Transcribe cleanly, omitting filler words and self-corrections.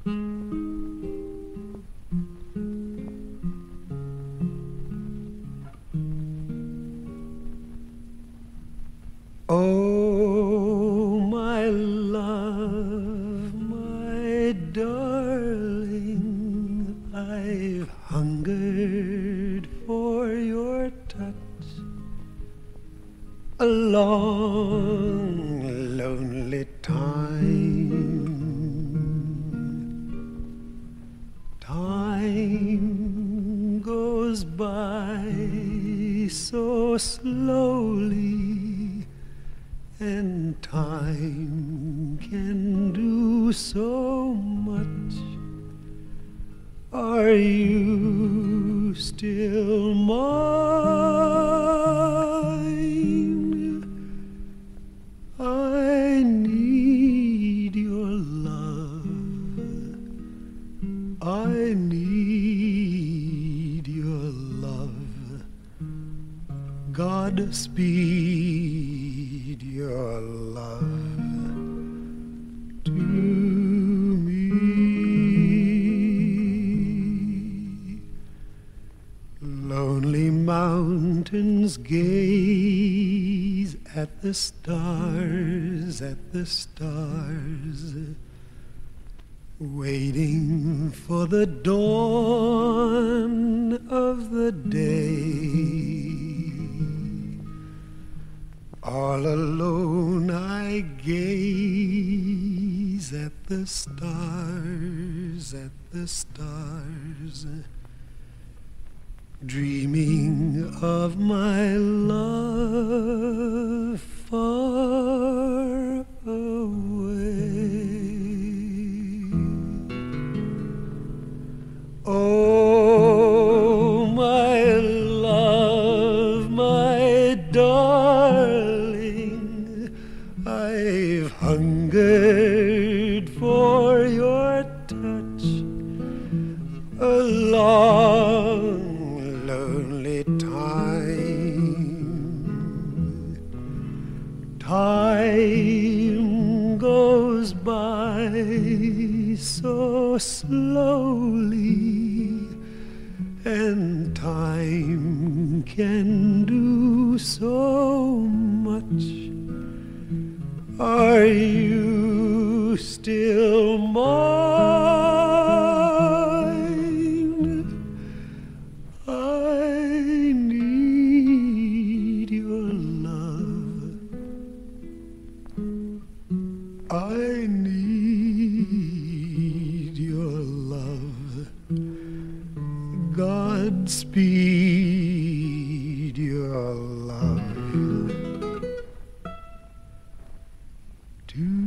Oh, my love, my darling, I've hungered for your touch a long, lonely time. Time goes by so slowly, and time can do so much. Are you still mine? I need your love. I need your love. Godspeed your love to me. Lonely mountains gaze at the stars, waiting for the dawn of the day. All alone I gaze at the stars, dreaming of my love far away. Oh, my love, my darling, I've hungered for your touch a long, lonely time. Time goes by so slowly, and time can do so much. Are you still mine? I need your love. I need your love. Godspeed your love to